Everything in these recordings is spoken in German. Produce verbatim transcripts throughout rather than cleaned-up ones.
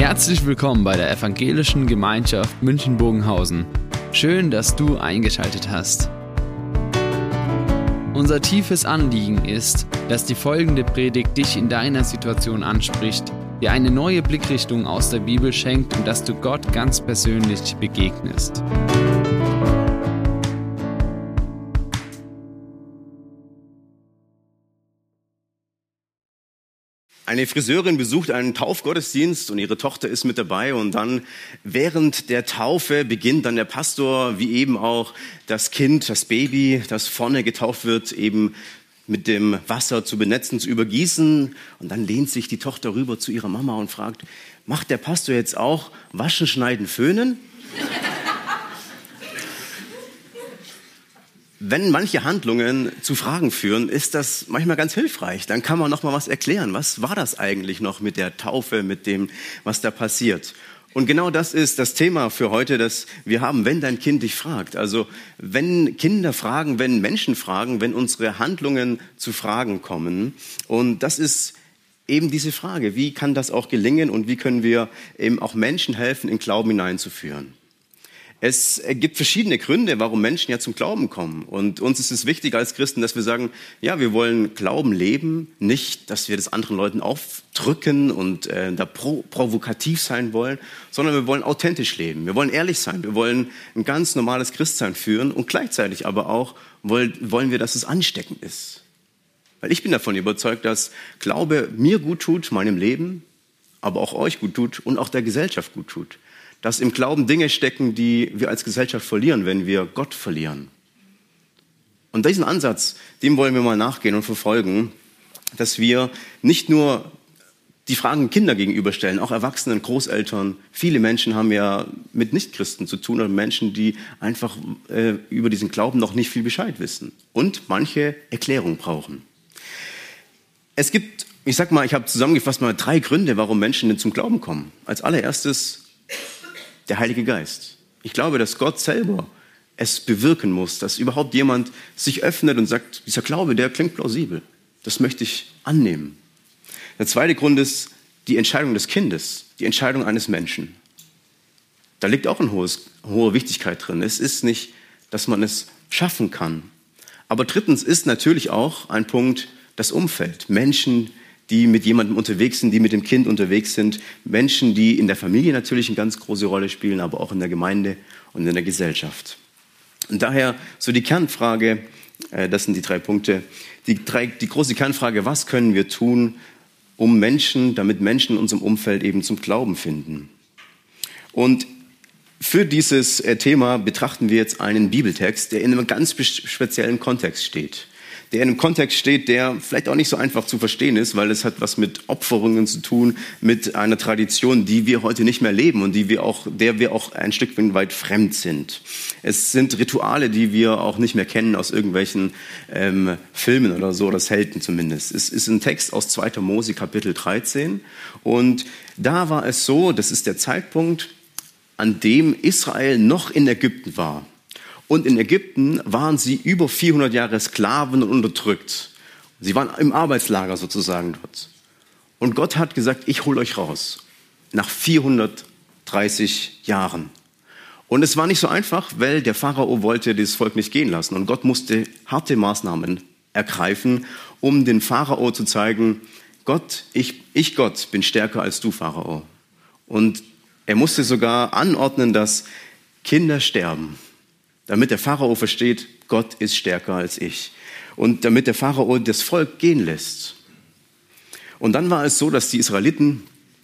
Herzlich willkommen bei der Evangelischen Gemeinschaft München-Bogenhausen. Schön, dass du eingeschaltet hast. Unser tiefes Anliegen ist, dass die folgende Predigt dich in deiner Situation anspricht, dir eine neue Blickrichtung aus der Bibel schenkt und dass du Gott ganz persönlich begegnest. Eine Friseurin besucht einen Taufgottesdienst und ihre Tochter ist mit dabei und dann während der Taufe beginnt dann der Pastor, wie eben auch das Kind, das Baby, das vorne getauft wird, eben mit dem Wasser zu benetzen, zu übergießen. Und dann lehnt sich die Tochter rüber zu ihrer Mama und fragt, macht der Pastor jetzt auch Waschen, Schneiden, Föhnen? Wenn manche Handlungen zu Fragen führen, ist das manchmal ganz hilfreich. Dann kann man noch mal was erklären. Was war das eigentlich noch mit der Taufe, mit dem, was da passiert? Und genau das ist das Thema für heute, das wir haben, wenn dein Kind dich fragt. Also wenn Kinder fragen, wenn Menschen fragen, wenn unsere Handlungen zu Fragen kommen. Und das ist eben diese Frage, wie kann das auch gelingen und wie können wir eben auch Menschen helfen, in Glauben hineinzuführen? Es gibt verschiedene Gründe, warum Menschen ja zum Glauben kommen. Und uns ist es wichtig als Christen, dass wir sagen, ja, wir wollen Glauben leben, nicht, dass wir das anderen Leuten aufdrücken und äh, da pro- provokativ sein wollen, sondern wir wollen authentisch leben. Wir wollen ehrlich sein. Wir wollen ein ganz normales Christsein führen und gleichzeitig aber auch wollen, wollen wir, dass es ansteckend ist. Weil ich bin davon überzeugt, dass Glaube mir gut tut, meinem Leben, aber auch euch gut tut und auch der Gesellschaft gut tut. Dass im Glauben Dinge stecken, die wir als Gesellschaft verlieren, wenn wir Gott verlieren. Und diesen Ansatz, dem wollen wir mal nachgehen und verfolgen, dass wir nicht nur die Fragen Kinder gegenüberstellen, auch Erwachsenen, Großeltern. Viele Menschen haben ja mit Nichtchristen zu tun, oder Menschen, die einfach äh, über diesen Glauben noch nicht viel Bescheid wissen und manche Erklärung brauchen. Es gibt, ich sag mal, ich habe zusammengefasst mal drei Gründe, warum Menschen denn zum Glauben kommen. Als allererstes der Heilige Geist. Ich glaube, dass Gott selber es bewirken muss, dass überhaupt jemand sich öffnet und sagt, dieser Glaube, der klingt plausibel. Das möchte ich annehmen. Der zweite Grund ist die Entscheidung des Kindes, die Entscheidung eines Menschen. Da liegt auch eine hohe Wichtigkeit drin. Es ist nicht, dass man es schaffen kann. Aber drittens ist natürlich auch ein Punkt das Umfeld. Menschen, die mit jemandem unterwegs sind, die mit dem Kind unterwegs sind. Menschen, die in der Familie natürlich eine ganz große Rolle spielen, aber auch in der Gemeinde und in der Gesellschaft. Und daher so die Kernfrage, äh, das sind die drei Punkte, die, drei, die große Kernfrage, was können wir tun, um Menschen, damit Menschen in unserem Umfeld eben zum Glauben finden? Und für dieses äh, Thema betrachten wir jetzt einen Bibeltext, der in einem ganz speziellen Kontext steht. Der in einem Kontext steht, der vielleicht auch nicht so einfach zu verstehen ist, weil es hat was mit Opferungen zu tun, mit einer Tradition, die wir heute nicht mehr leben und die wir auch, der wir auch ein Stück weit fremd sind. Es sind Rituale, die wir auch nicht mehr kennen aus irgendwelchen ähm, Filmen oder so, oder selten zumindest. Es ist ein Text aus zweiter Mose Kapitel dreizehn und da war es so, das ist der Zeitpunkt, an dem Israel noch in Ägypten war. Und in Ägypten waren sie über vierhundert Jahre Sklaven und unterdrückt. Sie waren im Arbeitslager sozusagen dort. Und Gott hat gesagt, ich hole euch raus. Nach vierhundertdreißig Jahren. Und es war nicht so einfach, weil der Pharao wollte das Volk nicht gehen lassen. Und Gott musste harte Maßnahmen ergreifen, um den Pharao zu zeigen, Gott, ich, ich Gott bin stärker als du, Pharao. Und er musste sogar anordnen, dass Kinder sterben. Damit der Pharao versteht, Gott ist stärker als ich. Und damit der Pharao das Volk gehen lässt. Und dann war es so, dass die Israeliten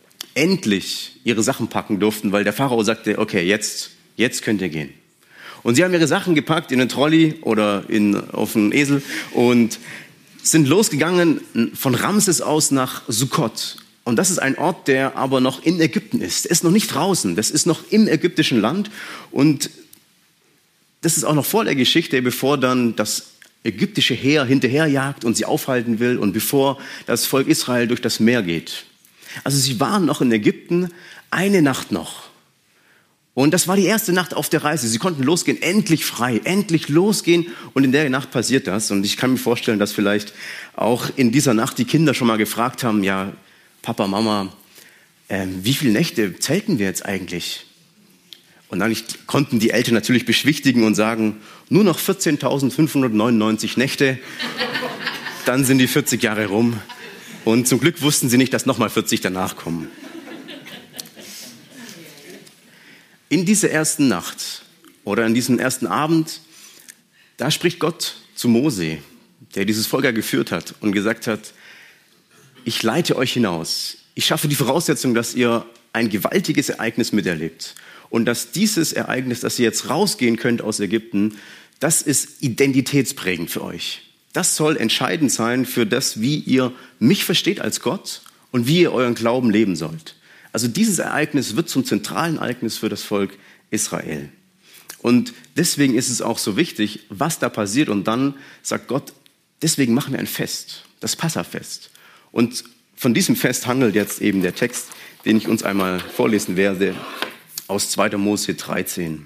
endlich ihre Sachen packen durften, weil der Pharao sagte, okay, jetzt, jetzt könnt ihr gehen. Und sie haben ihre Sachen gepackt in einen Trolley oder in, auf einen Esel und sind losgegangen von Ramses aus nach Sukkot. Und das ist ein Ort, der aber noch in Ägypten ist. Der ist noch nicht draußen, das ist noch im ägyptischen Land und das ist auch noch vor der Geschichte, bevor dann das ägyptische Heer hinterherjagt und sie aufhalten will und bevor das Volk Israel durch das Meer geht. Also sie waren noch in Ägypten, eine Nacht noch. Und das war die erste Nacht auf der Reise. Sie konnten losgehen, endlich frei, endlich losgehen. Und in der Nacht passiert das. Und ich kann mir vorstellen, dass vielleicht auch in dieser Nacht die Kinder schon mal gefragt haben, ja, Papa, Mama, ähm, wie viele Nächte zelten wir jetzt eigentlich? Und dann konnten die Eltern natürlich beschwichtigen und sagen, nur noch vierzehntausendfünfhundertneunundneunzig Nächte, dann sind die vierzig Jahre rum. Und zum Glück wussten sie nicht, dass nochmal vierzig danach kommen. In dieser ersten Nacht oder in diesem ersten Abend, da spricht Gott zu Mose, der dieses Volk ja geführt hat und gesagt hat, ich leite euch hinaus. Ich schaffe die Voraussetzung, dass ihr ein gewaltiges Ereignis miterlebt. Und dass dieses Ereignis, dass ihr jetzt rausgehen könnt aus Ägypten, das ist identitätsprägend für euch. Das soll entscheidend sein für das, wie ihr mich versteht als Gott und wie ihr euren Glauben leben sollt. Also dieses Ereignis wird zum zentralen Ereignis für das Volk Israel. Und deswegen ist es auch so wichtig, was da passiert. Und dann sagt Gott, deswegen machen wir ein Fest, das Passafest. Und von diesem Fest handelt jetzt eben der Text, den ich uns einmal vorlesen werde, aus zweiter Mose dreizehn.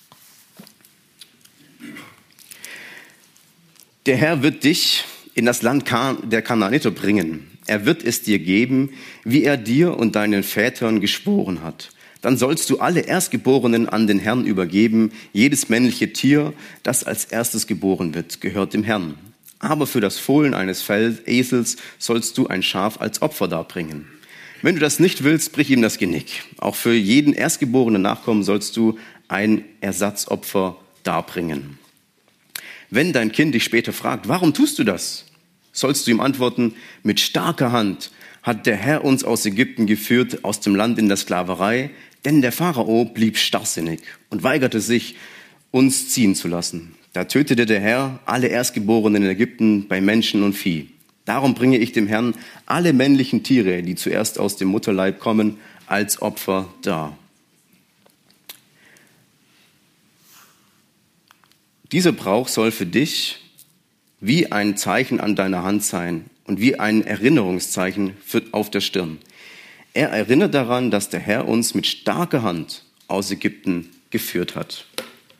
Der Herr wird dich in das Land der Kanaaniter bringen. Er wird es dir geben, wie er dir und deinen Vätern geschworen hat. Dann sollst du alle Erstgeborenen an den Herrn übergeben. Jedes männliche Tier, das als erstes geboren wird, gehört dem Herrn. Aber für das Fohlen eines Esels sollst du ein Schaf als Opfer darbringen. Wenn du das nicht willst, brich ihm das Genick. Auch für jeden erstgeborenen Nachkommen sollst du ein Ersatzopfer darbringen. Wenn dein Kind dich später fragt, warum tust du das? Sollst du ihm antworten, mit starker Hand hat der Herr uns aus Ägypten geführt, aus dem Land in der Sklaverei, denn der Pharao blieb starrsinnig und weigerte sich, uns ziehen zu lassen. Da tötete der Herr alle Erstgeborenen in Ägypten bei Menschen und Vieh. Darum bringe ich dem Herrn alle männlichen Tiere, die zuerst aus dem Mutterleib kommen, als Opfer dar. Dieser Brauch soll für dich wie ein Zeichen an deiner Hand sein und wie ein Erinnerungszeichen für, auf der Stirn. Er erinnert daran, dass der Herr uns mit starker Hand aus Ägypten geführt hat.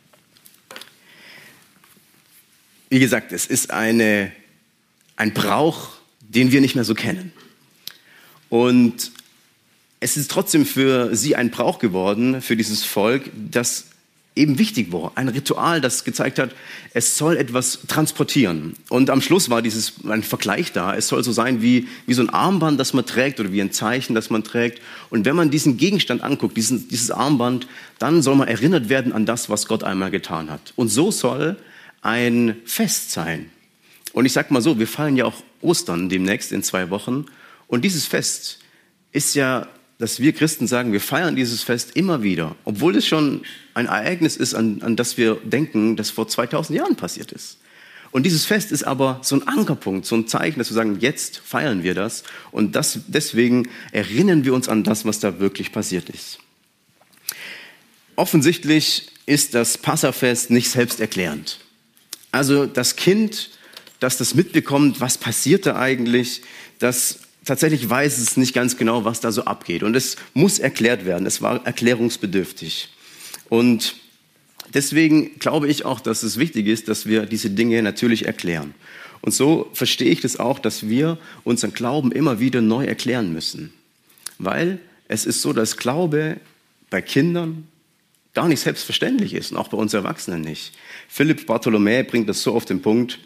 Wie gesagt, es ist eine, ein Brauch, den wir nicht mehr so kennen. Und es ist trotzdem für sie ein Brauch geworden, für dieses Volk, das eben wichtig war. Ein Ritual, das gezeigt hat, es soll etwas transportieren. Und am Schluss war dieses, ein Vergleich da. Es soll so sein wie, wie so ein Armband, das man trägt oder wie ein Zeichen, das man trägt. Und wenn man diesen Gegenstand anguckt, diesen, dieses Armband, dann soll man erinnert werden an das, was Gott einmal getan hat. Und so soll ein Fest sein. Und ich sag mal so, wir feiern ja auch Ostern demnächst in zwei Wochen. Und dieses Fest ist ja, dass wir Christen sagen, wir feiern dieses Fest immer wieder, obwohl es schon ein Ereignis ist, an, an das wir denken, das vor zweitausend Jahren passiert ist. Und dieses Fest ist aber so ein Ankerpunkt, so ein Zeichen, dass wir sagen, jetzt feiern wir das. Und das, deswegen erinnern wir uns an das, was da wirklich passiert ist. Offensichtlich ist das Passafest nicht selbsterklärend. Also das Kind, das das mitbekommt, was passiert da eigentlich, das tatsächlich weiß es nicht ganz genau, was da so abgeht. Und es muss erklärt werden. Es war erklärungsbedürftig. Und deswegen glaube ich auch, dass es wichtig ist, dass wir diese Dinge natürlich erklären. Und so verstehe ich das auch, dass wir unseren Glauben immer wieder neu erklären müssen. Weil es ist so, dass Glaube bei Kindern gar nicht selbstverständlich ist und auch bei uns Erwachsenen nicht. Philipp Bartholomäe bringt das so auf den Punkt: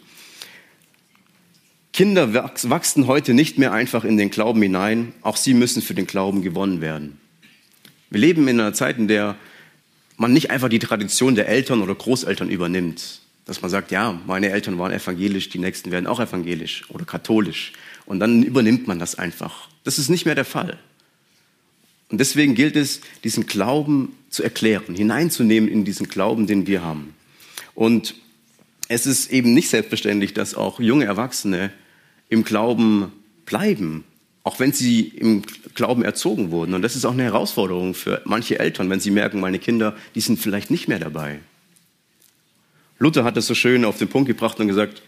Kinder wachsen heute nicht mehr einfach in den Glauben hinein, auch sie müssen für den Glauben gewonnen werden. Wir leben in einer Zeit, in der man nicht einfach die Tradition der Eltern oder Großeltern übernimmt. Dass man sagt, ja, meine Eltern waren evangelisch, die Nächsten werden auch evangelisch oder katholisch. Und dann übernimmt man das einfach. Das ist nicht mehr der Fall. Und deswegen gilt es, diesen Glauben zu erklären, hineinzunehmen in diesen Glauben, den wir haben. Und es ist eben nicht selbstverständlich, dass auch junge Erwachsene im Glauben bleiben, auch wenn sie im Glauben erzogen wurden. Und das ist auch eine Herausforderung für manche Eltern, wenn sie merken, meine Kinder, die sind vielleicht nicht mehr dabei. Luther hat es so schön auf den Punkt gebracht und gesagt,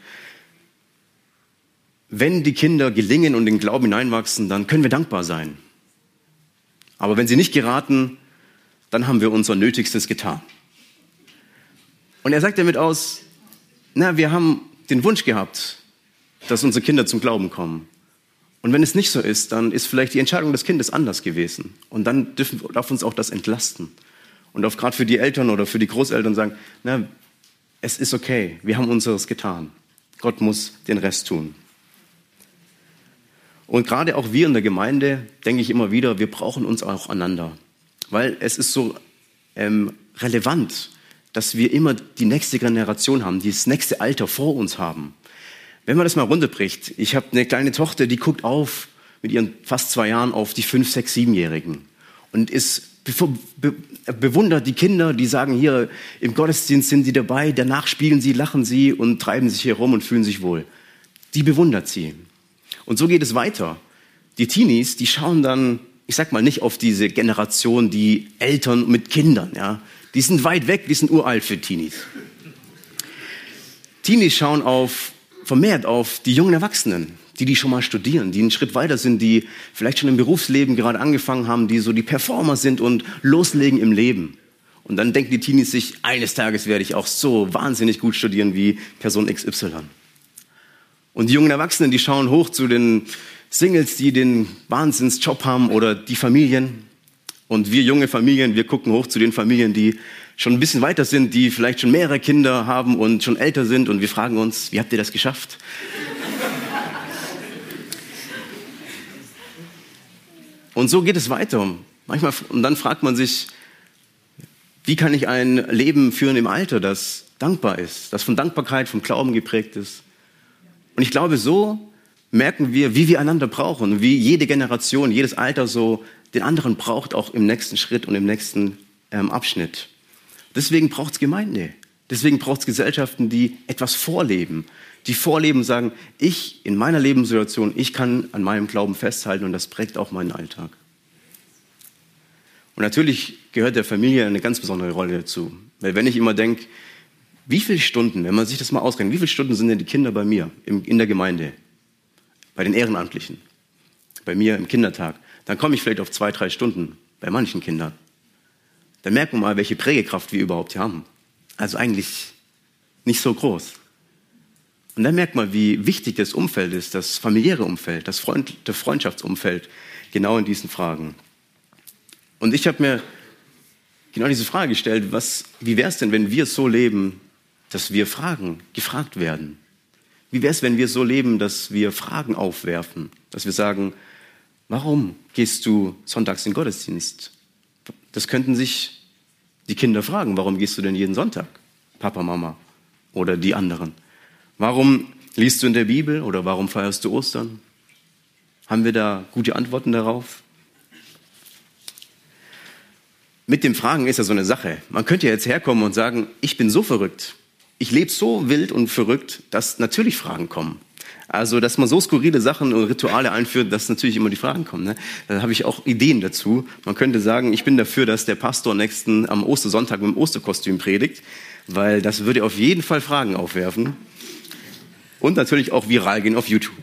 wenn die Kinder gelingen und in den Glauben hineinwachsen, dann können wir dankbar sein. Aber wenn sie nicht geraten, dann haben wir unser Nötigstes getan. Und er sagt damit aus, na, wir haben den Wunsch gehabt, dass unsere Kinder zum Glauben kommen. Und wenn es nicht so ist, dann ist vielleicht die Entscheidung des Kindes anders gewesen. Und dann dürfen, darf uns auch das entlasten. Und auch gerade für die Eltern oder für die Großeltern sagen, na, es ist okay, wir haben unseres getan. Gott muss den Rest tun. Und gerade auch wir in der Gemeinde, denke ich immer wieder, wir brauchen uns auch einander. Weil es ist so ähm, relevant, dass wir immer die nächste Generation haben, das nächste Alter vor uns haben. Wenn man das mal runterbricht, ich habe eine kleine Tochter, die guckt auf mit ihren fast zwei Jahren auf die fünf, sechs, siebenjährigen und ist be- be- bewundert die Kinder, die sagen, hier im Gottesdienst sind sie dabei, danach spielen sie, lachen sie und treiben sich hier rum und fühlen sich wohl. Die bewundert sie. Und so geht es weiter. Die Teenies, die schauen dann, ich sag mal nicht auf diese Generation, die Eltern mit Kindern, ja, die sind weit weg, die sind uralt für Teenies. Teenies schauen auf vermehrt auf die jungen Erwachsenen, die die schon mal studieren, die einen Schritt weiter sind, die vielleicht schon im Berufsleben gerade angefangen haben, die so die Performer sind und loslegen im Leben. Und dann denken die Teenies sich, eines Tages werde ich auch so wahnsinnig gut studieren wie Person X Y. Und die jungen Erwachsenen, die schauen hoch zu den Singles, die den Wahnsinnsjob haben oder die Familien. Und wir junge Familien, wir gucken hoch zu den Familien, die schon ein bisschen weiter sind, die vielleicht schon mehrere Kinder haben und schon älter sind. Und wir fragen uns, wie habt ihr das geschafft? Und so geht es weiter. Manchmal, und dann fragt man sich, wie kann ich ein Leben führen im Alter, das dankbar ist, das von Dankbarkeit, vom Glauben geprägt ist. Und ich glaube, so merken wir, wie wir einander brauchen, wie jede Generation, jedes Alter so den anderen braucht, auch im nächsten Schritt und im nächsten ähm, Abschnitt. Deswegen braucht es Gemeinde. Deswegen braucht es Gesellschaften, die etwas vorleben. Die vorleben und sagen, ich in meiner Lebenssituation, ich kann an meinem Glauben festhalten und das prägt auch meinen Alltag. Und natürlich gehört der Familie eine ganz besondere Rolle dazu. Weil wenn ich immer denke, wie viele Stunden, wenn man sich das mal ausrechnet, wie viele Stunden sind denn die Kinder bei mir im, in der Gemeinde, bei den Ehrenamtlichen, bei mir im Kindertag, dann komme ich vielleicht auf zwei, drei Stunden bei manchen Kindern. Dann merkt man mal, welche Prägekraft wir überhaupt hier haben. Also eigentlich nicht so groß. Und dann merkt man, wie wichtig das Umfeld ist, das familiäre Umfeld, das, Freund, das Freundschaftsumfeld, genau in diesen Fragen. Und ich habe mir genau diese Frage gestellt, was, wie wäre es denn, wenn wir so leben, dass wir Fragen gefragt werden? Wie wäre es, wenn wir so leben, dass wir Fragen aufwerfen, dass wir sagen, warum gehst du sonntags in den Gottesdienst? Das könnten sich die Kinder fragen, warum gehst du denn jeden Sonntag, Papa, Mama oder die anderen? Warum liest du in der Bibel oder warum feierst du Ostern? Haben wir da gute Antworten darauf? Mit dem Fragen ist ja so eine Sache. Man könnte ja jetzt herkommen und sagen, ich bin so verrückt, ich lebe so wild und verrückt, dass natürlich Fragen kommen. Also, dass man so skurrile Sachen und Rituale einführt, dass natürlich immer die Fragen kommen. Ne? Da habe ich auch Ideen dazu. Man könnte sagen, ich bin dafür, dass der Pastor nächsten am Ostersonntag mit dem Osterkostüm predigt, weil das würde auf jeden Fall Fragen aufwerfen. Und natürlich auch viral gehen auf YouTube.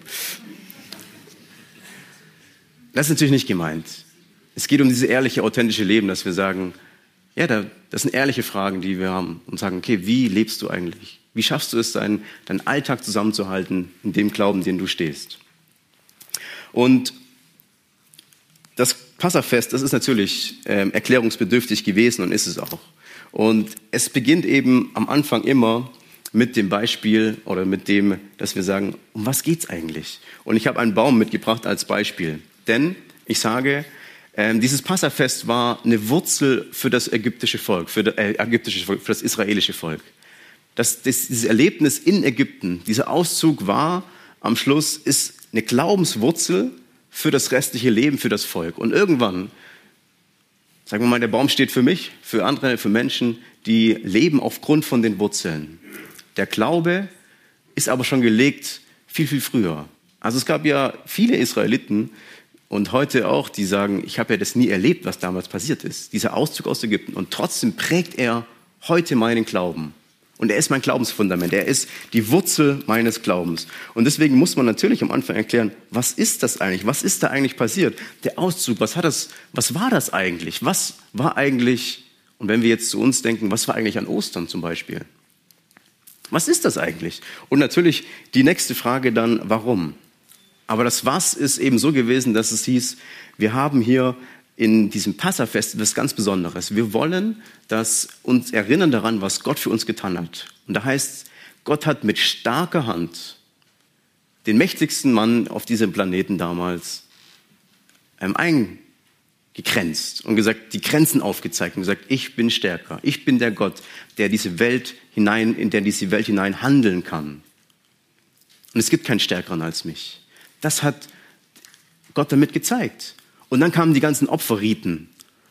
Das ist natürlich nicht gemeint. Es geht um dieses ehrliche, authentische Leben, dass wir sagen, ja, das sind ehrliche Fragen, die wir haben und sagen, okay, wie lebst du eigentlich? Wie schaffst du es, deinen, deinen Alltag zusammenzuhalten in dem Glauben, den du stehst? Und das Passafest, das ist natürlich ähm, erklärungsbedürftig gewesen und ist es auch. Und es beginnt eben am Anfang immer mit dem Beispiel oder mit dem, dass wir sagen, um was geht's eigentlich? Und ich habe einen Baum mitgebracht als Beispiel. Denn ich sage, ähm, dieses Passafest war eine Wurzel für das ägyptische Volk, für das, äh, ägyptische Volk, für das israelische Volk. Das, das, dieses Erlebnis in Ägypten, dieser Auszug war am Schluss, ist eine Glaubenswurzel für das restliche Leben, für das Volk. Und irgendwann, sagen wir mal, der Baum steht für mich, für andere, für Menschen, die leben aufgrund von den Wurzeln. Der Glaube ist aber schon gelegt viel, viel früher. Also es gab ja viele Israeliten und heute auch, die sagen, ich habe ja das nie erlebt, was damals passiert ist. Dieser Auszug aus Ägypten. Und trotzdem prägt er heute meinen Glauben. Und er ist mein Glaubensfundament. Er ist die Wurzel meines Glaubens. Und deswegen muss man natürlich am Anfang erklären, was ist das eigentlich? Was ist da eigentlich passiert? Der Auszug, was hat das, was war das eigentlich? Was war eigentlich, und wenn wir jetzt zu uns denken, was war eigentlich an Ostern zum Beispiel? Was ist das eigentlich? Und natürlich die nächste Frage dann, warum? Aber das Was ist eben so gewesen, dass es hieß, wir haben hier in diesem Passafest etwas ganz Besonderes. Wir wollen dass uns erinnern daran, was Gott für uns getan hat. Und da heißt, Gott hat mit starker Hand den mächtigsten Mann auf diesem Planeten damals ähm, eingegrenzt und gesagt, die Grenzen aufgezeigt und gesagt, ich bin stärker. Ich bin der Gott, der diese Welt hinein, in der diese Welt hinein handeln kann. Und es gibt keinen Stärkeren als mich. Das hat Gott damit gezeigt. Und dann kamen die ganzen Opferriten,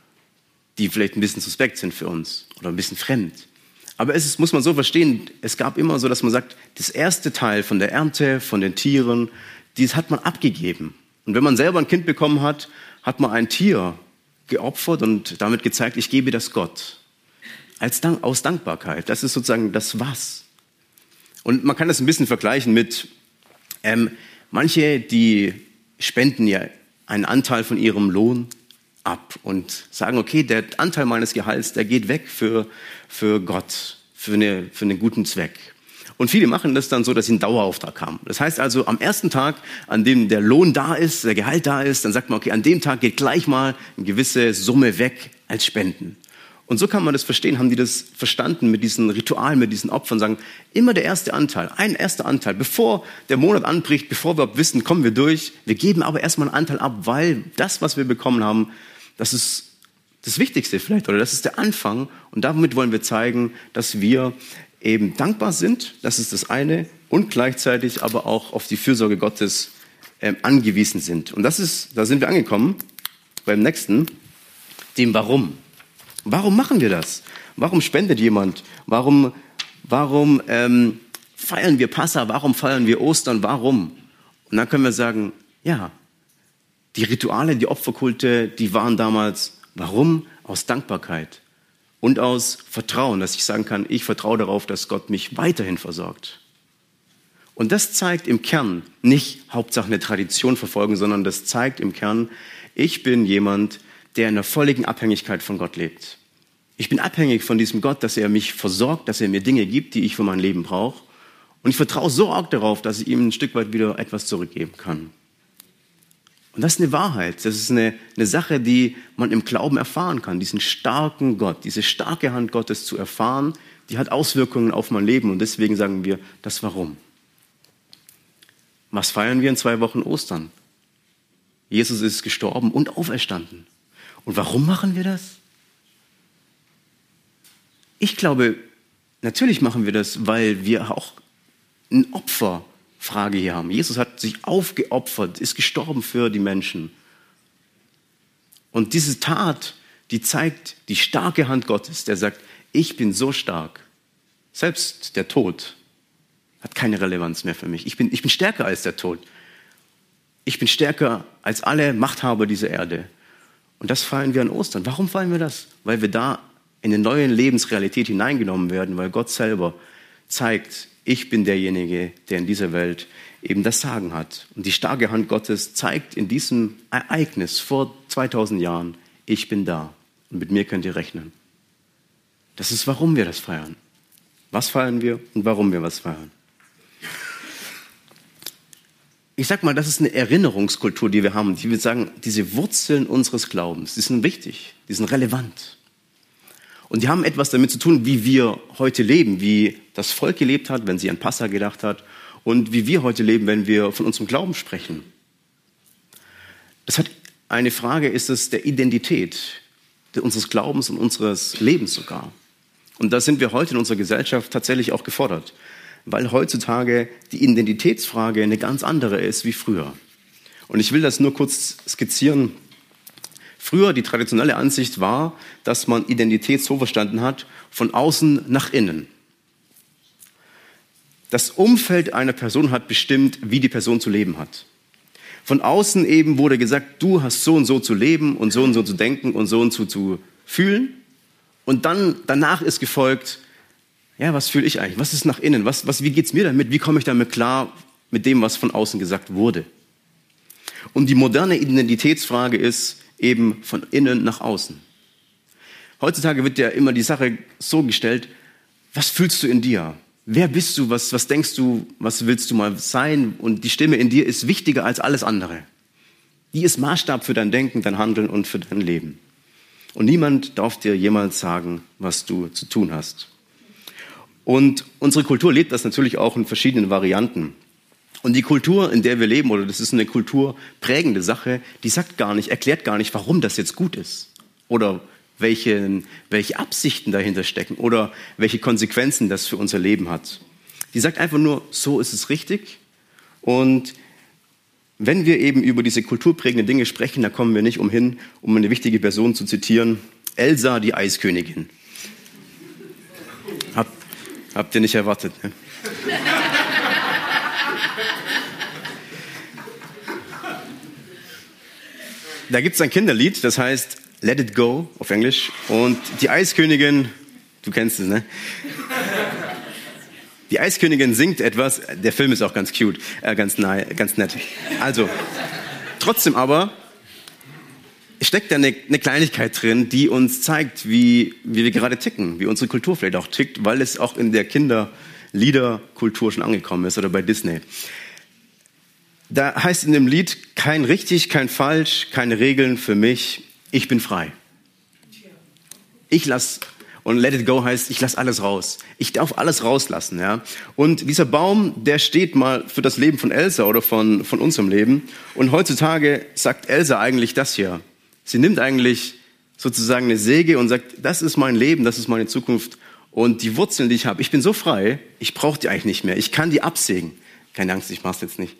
die vielleicht ein bisschen suspekt sind für uns oder ein bisschen fremd. Aber es ist, muss man so verstehen, es gab immer so, dass man sagt, das erste Teil von der Ernte, von den Tieren, das hat man abgegeben. Und wenn man selber ein Kind bekommen hat, hat man ein Tier geopfert und damit gezeigt, ich gebe das Gott. Als Dank, aus Dankbarkeit. Das ist sozusagen das Was. Und man kann das ein bisschen vergleichen mit, ähm, manche, die spenden ja einen Anteil von ihrem Lohn ab und sagen, okay, der Anteil meines Gehalts, der geht weg für, für Gott, für, eine, für einen guten Zweck. Und viele machen das dann so, dass sie einen Dauerauftrag haben. Das heißt also, am ersten Tag, an dem der Lohn da ist, der Gehalt da ist, dann sagt man, okay, an dem Tag geht gleich mal eine gewisse Summe weg als Spenden. Und so kann man das verstehen, haben die das verstanden mit diesen Ritualen, mit diesen Opfern, sagen, immer der erste Anteil, ein erster Anteil, bevor der Monat anbricht, bevor wir wissen, kommen wir durch. Wir geben aber erstmal einen Anteil ab, weil das, was wir bekommen haben, das ist das Wichtigste vielleicht, oder das ist der Anfang. Und damit wollen wir zeigen, dass wir eben dankbar sind, das ist das eine, und gleichzeitig aber auch auf die Fürsorge Gottes äh, angewiesen sind. Und das ist, da sind wir angekommen beim nächsten, dem Warum. Warum machen wir das? Warum spendet jemand? Warum, warum ähm, feiern wir Passa? Warum feiern wir Ostern? Warum? Und dann können wir sagen, ja, die Rituale, die Opferkulte, die waren damals, warum? Aus Dankbarkeit und aus Vertrauen, dass ich sagen kann, ich vertraue darauf, dass Gott mich weiterhin versorgt. Und das zeigt im Kern nicht Hauptsache eine Tradition verfolgen, sondern das zeigt im Kern, ich bin jemand, der in der völligen Abhängigkeit von Gott lebt. Ich bin abhängig von diesem Gott, dass er mich versorgt, dass er mir Dinge gibt, die ich für mein Leben brauche. Und ich vertraue so arg darauf, dass ich ihm ein Stück weit wieder etwas zurückgeben kann. Und das ist eine Wahrheit. Das ist eine, eine Sache, die man im Glauben erfahren kann. Diesen starken Gott, diese starke Hand Gottes zu erfahren, die hat Auswirkungen auf mein Leben. Und deswegen sagen wir das Warum. Was feiern wir in zwei Wochen Ostern? Jesus ist gestorben und auferstanden. Und warum machen wir das? Ich glaube, natürlich machen wir das, weil wir auch eine Opferfrage hier haben. Jesus hat sich aufgeopfert, ist gestorben für die Menschen. Und diese Tat, die zeigt die starke Hand Gottes, der sagt, ich bin so stark. Selbst der Tod hat keine Relevanz mehr für mich. Ich bin, ich bin stärker als der Tod. Ich bin stärker als alle Machthaber dieser Erde. Und das feiern wir an Ostern. Warum feiern wir das? Weil wir da in eine neue Lebensrealität hineingenommen werden, weil Gott selber zeigt, ich bin derjenige, der in dieser Welt eben das Sagen hat. Und die starke Hand Gottes zeigt in diesem Ereignis vor zweitausend Jahren, ich bin da und mit mir könnt ihr rechnen. Das ist, warum wir das feiern. Was feiern wir und warum wir was feiern? Ich sag mal, das ist eine Erinnerungskultur, die wir haben. Die wir sagen, diese Wurzeln unseres Glaubens, die sind wichtig, die sind relevant. Und die haben etwas damit zu tun, wie wir heute leben, wie das Volk gelebt hat, wenn sie an Passa gedacht hat, und wie wir heute leben, wenn wir von unserem Glauben sprechen. Das hat eine Frage, ist es der Identität unseres Glaubens und unseres Lebens sogar. Und da sind wir heute in unserer Gesellschaft tatsächlich auch gefordert, weil heutzutage die Identitätsfrage eine ganz andere ist wie früher. Und ich will das nur kurz skizzieren. Früher, die traditionelle Ansicht war, dass man Identität so verstanden hat, von außen nach innen. Das Umfeld einer Person hat bestimmt, wie die Person zu leben hat. Von außen eben wurde gesagt, du hast so und so zu leben und so und so zu denken und so und so zu fühlen. Und dann, danach ist gefolgt, ja, was fühle ich eigentlich? Was ist nach innen? Was, was, wie geht's mir damit? Wie komme ich damit klar mit dem, was von außen gesagt wurde? Und die moderne Identitätsfrage ist eben von innen nach außen. Heutzutage wird ja immer die Sache so gestellt, was fühlst du in dir? wer bist du, was, was denkst du, was willst du mal sein? Und die Stimme in dir ist wichtiger als alles andere. Die ist Maßstab für dein Denken, dein Handeln und für dein Leben. Und niemand darf dir jemals sagen, was du zu tun hast. Und unsere Kultur lebt das natürlich auch in verschiedenen Varianten. Und die Kultur, in der wir leben, oder das ist eine kulturprägende Sache, die sagt gar nicht, erklärt gar nicht, warum das jetzt gut ist. Oder welche, welche Absichten dahinter stecken oder welche Konsequenzen das für unser Leben hat. Die sagt einfach nur, so ist es richtig. Und wenn wir eben über diese kulturprägenden Dinge sprechen, da kommen wir nicht umhin, um eine wichtige Person zu zitieren, Elsa, die Eiskönigin. Hab, habt ihr nicht erwartet, ne? Da gibt es ein Kinderlied, das heißt Let It Go auf Englisch. Und die Eiskönigin, du kennst es, ne? Die Eiskönigin singt etwas, der Film ist auch ganz cute, äh, ganz, nahe, ganz nett. Also, trotzdem aber steckt da eine, eine Kleinigkeit drin, die uns zeigt, wie, wie wir gerade ticken, wie unsere Kultur vielleicht auch tickt, weil es auch in der Kinderliederkultur schon angekommen ist oder bei Disney. Da heißt in dem Lied, kein richtig, kein falsch, keine Regeln für mich, ich bin frei. Ich lass, und Let It Go heißt, ich lass alles raus. Ich darf alles rauslassen, ja. Und dieser Baum, der steht mal für das Leben von Elsa oder von, von unserem Leben. Und heutzutage sagt Elsa eigentlich das hier. Sie nimmt eigentlich sozusagen eine Säge und sagt, das ist mein Leben, das ist meine Zukunft. Und die Wurzeln, die ich habe, ich bin so frei, ich brauche die eigentlich nicht mehr. Ich kann die absägen. Keine Angst, ich mach's jetzt nicht.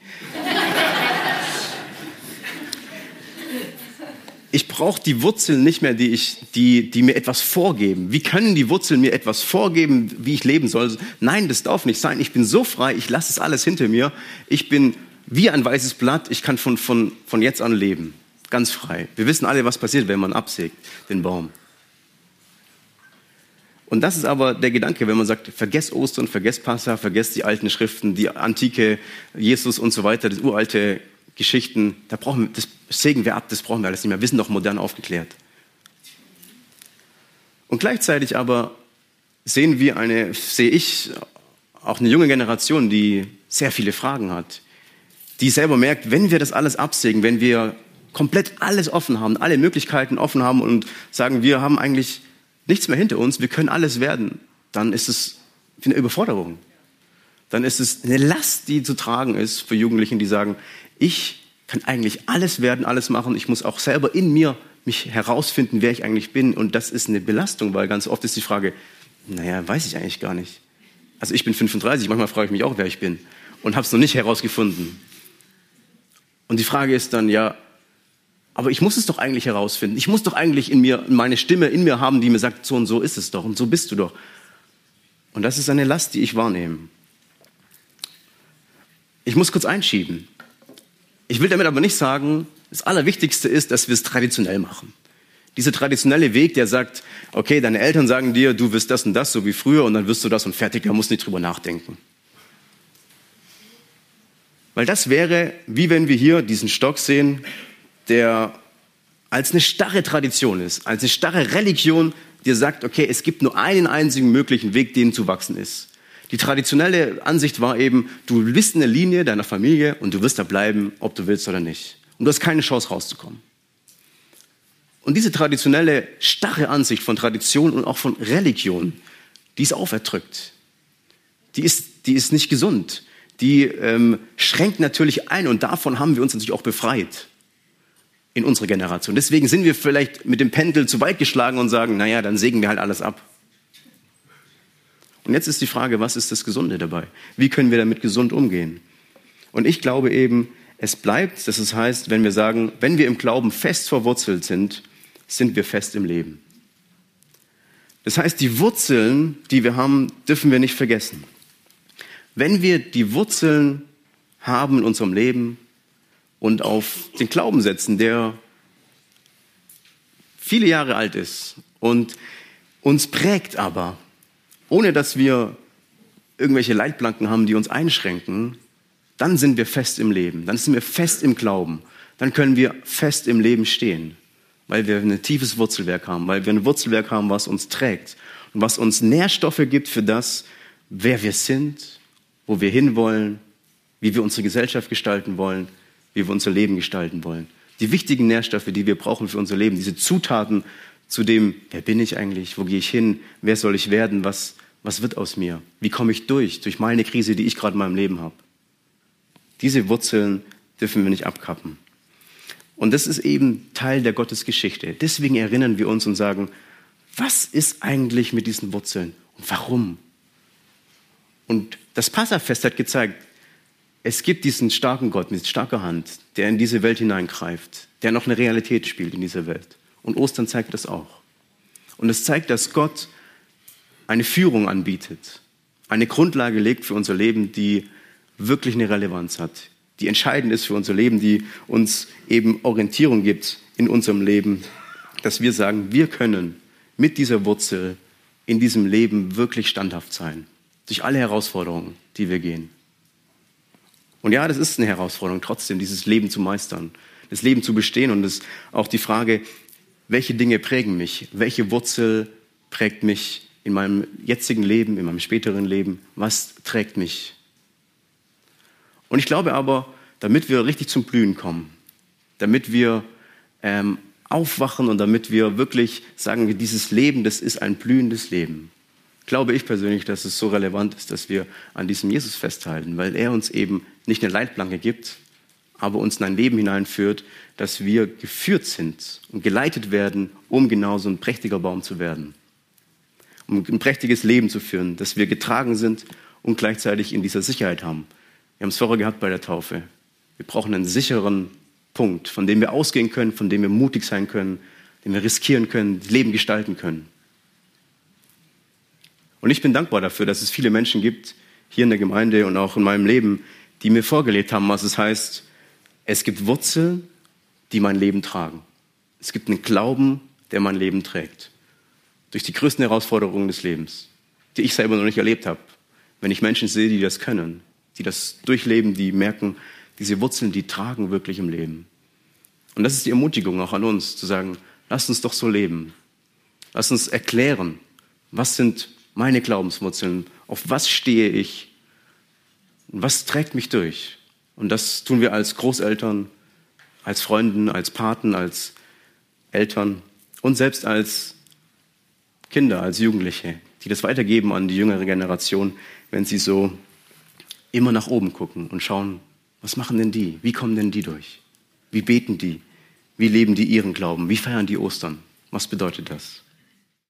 Ich brauche die Wurzeln nicht mehr, die, ich, die, die mir etwas vorgeben. Wie können die Wurzeln mir etwas vorgeben, wie ich leben soll? Nein, das darf nicht sein. Ich bin so frei, ich lasse es alles hinter mir. Ich bin wie ein weißes Blatt, ich kann von, von, von jetzt an leben. Ganz frei. Wir wissen alle, was passiert, wenn man absägt, den Baum. Und das ist aber der Gedanke, wenn man sagt, vergesst Ostern, vergesst Passa, vergesst die alten Schriften, die antike Jesus und so weiter, das uralte Geschichten, da brauchen wir, das sägen wir ab, das brauchen wir alles nicht mehr. Wir sind doch modern aufgeklärt. Und gleichzeitig aber sehen wir eine, sehe ich, auch eine junge Generation, die sehr viele Fragen hat, die selber merkt, wenn wir das alles absägen, wenn wir komplett alles offen haben, alle Möglichkeiten offen haben und sagen, wir haben eigentlich nichts mehr hinter uns, wir können alles werden, dann ist es eine Überforderung. Dann ist es eine Last, die zu tragen ist für Jugendlichen, die sagen, ich kann eigentlich alles werden, alles machen. Ich muss auch selber in mir mich herausfinden, wer ich eigentlich bin. Und das ist eine Belastung, weil ganz oft ist die Frage, naja, weiß ich eigentlich gar nicht. Also ich bin fünfunddreißig, manchmal frage ich mich auch, wer ich bin. Und habe es noch nicht herausgefunden. Und die Frage ist dann, ja, aber ich muss es doch eigentlich herausfinden. Ich muss doch eigentlich in mir, meine Stimme in mir haben, die mir sagt, so und so ist es doch und so bist du doch. Und das ist eine Last, die ich wahrnehme. Ich muss kurz einschieben. Ich will damit aber nicht sagen, das Allerwichtigste ist, dass wir es traditionell machen. Dieser traditionelle Weg, der sagt, okay, deine Eltern sagen dir, du wirst das und das, so wie früher, und dann wirst du das und fertig, da musst du nicht drüber nachdenken. Weil das wäre, wie wenn wir hier diesen Stock sehen, der als eine starre Tradition ist, als eine starre Religion, die sagt, okay, es gibt nur einen einzigen möglichen Weg, dem zu wachsen ist. Die traditionelle Ansicht war eben, du bist in der Linie deiner Familie und du wirst da bleiben, ob du willst oder nicht. Und du hast keine Chance rauszukommen. Und diese traditionelle, starre Ansicht von Tradition und auch von Religion, die ist auferdrückt. Die ist, die ist nicht gesund. Die ähm, schränkt natürlich ein und davon haben wir uns natürlich auch befreit in unserer Generation. Deswegen sind wir vielleicht mit dem Pendel zu weit geschlagen und sagen, naja, dann sägen wir halt alles ab. Und jetzt ist die Frage, was ist das Gesunde dabei? Wie können wir damit gesund umgehen? Und ich glaube eben, es bleibt, dass es heißt, wenn wir sagen, wenn wir im Glauben fest verwurzelt sind, sind wir fest im Leben. Das heißt, die Wurzeln, die wir haben, dürfen wir nicht vergessen. Wenn wir die Wurzeln haben in unserem Leben und auf den Glauben setzen, der viele Jahre alt ist und uns prägt aber, ohne dass wir irgendwelche Leitplanken haben, die uns einschränken, dann sind wir fest im Leben, dann sind wir fest im Glauben, dann können wir fest im Leben stehen, weil wir ein tiefes Wurzelwerk haben, weil wir ein Wurzelwerk haben, was uns trägt und was uns Nährstoffe gibt für das, wer wir sind, wo wir hinwollen, wie wir unsere Gesellschaft gestalten wollen, wie wir unser Leben gestalten wollen. Die wichtigen Nährstoffe, die wir brauchen für unser Leben, diese Zutaten zu dem, wer bin ich eigentlich, wo gehe ich hin, wer soll ich werden, was, was wird aus mir, wie komme ich durch, durch meine Krise, die ich gerade in meinem Leben habe. Diese Wurzeln dürfen wir nicht abkappen. Und das ist eben Teil der Gottesgeschichte. Deswegen erinnern wir uns und sagen, was ist eigentlich mit diesen Wurzeln und warum? Und das Passafest hat gezeigt, es gibt diesen starken Gott mit starker Hand, der in diese Welt hineingreift, der noch eine Realität spielt in dieser Welt. Und Ostern zeigt das auch. Und es zeigt, dass Gott eine Führung anbietet, eine Grundlage legt für unser Leben, die wirklich eine Relevanz hat, die entscheidend ist für unser Leben, die uns eben Orientierung gibt in unserem Leben, dass wir sagen, wir können mit dieser Wurzel in diesem Leben wirklich standhaft sein, durch alle Herausforderungen, die wir gehen. Und ja, das ist eine Herausforderung, trotzdem dieses Leben zu meistern, das Leben zu bestehen und es auch die Frage, welche Dinge prägen mich, welche Wurzel prägt mich in meinem jetzigen Leben, in meinem späteren Leben, was trägt mich? Und ich glaube aber, damit wir richtig zum Blühen kommen, damit wir ähm, aufwachen und damit wir wirklich sagen, dieses Leben, das ist ein blühendes Leben, glaube ich persönlich, dass es so relevant ist, dass wir an diesem Jesus festhalten, weil er uns eben nicht eine Leitplanke gibt, aber uns in ein Leben hineinführt, dass wir geführt sind und geleitet werden, um genau so ein prächtiger Baum zu werden, um ein prächtiges Leben zu führen, dass wir getragen sind und gleichzeitig in dieser Sicherheit haben. Wir haben es vorher gehabt bei der Taufe. Wir brauchen einen sicheren Punkt, von dem wir ausgehen können, von dem wir mutig sein können, den wir riskieren können, das Leben gestalten können. Und ich bin dankbar dafür, dass es viele Menschen gibt, hier in der Gemeinde und auch in meinem Leben, die mir vorgelebt haben, was es heißt, es gibt Wurzeln, die mein Leben tragen. Es gibt einen Glauben, der mein Leben trägt. Durch die größten Herausforderungen des Lebens, die ich selber noch nicht erlebt habe. Wenn ich Menschen sehe, die das können, die das durchleben, die merken, diese Wurzeln, die tragen wirklich im Leben. Und das ist die Ermutigung auch an uns, zu sagen, lasst uns doch so leben. Lasst uns erklären, was sind meine Glaubenswurzeln, auf was stehe ich und was trägt mich durch. Und das tun wir als Großeltern, als Freunden, als Paten, als Eltern und selbst als Kinder, als Jugendliche, die das weitergeben an die jüngere Generation, wenn sie so immer nach oben gucken und schauen, was machen denn die? Wie kommen denn die durch? Wie beten die? Wie leben die ihren Glauben? Wie feiern die Ostern? Was bedeutet das?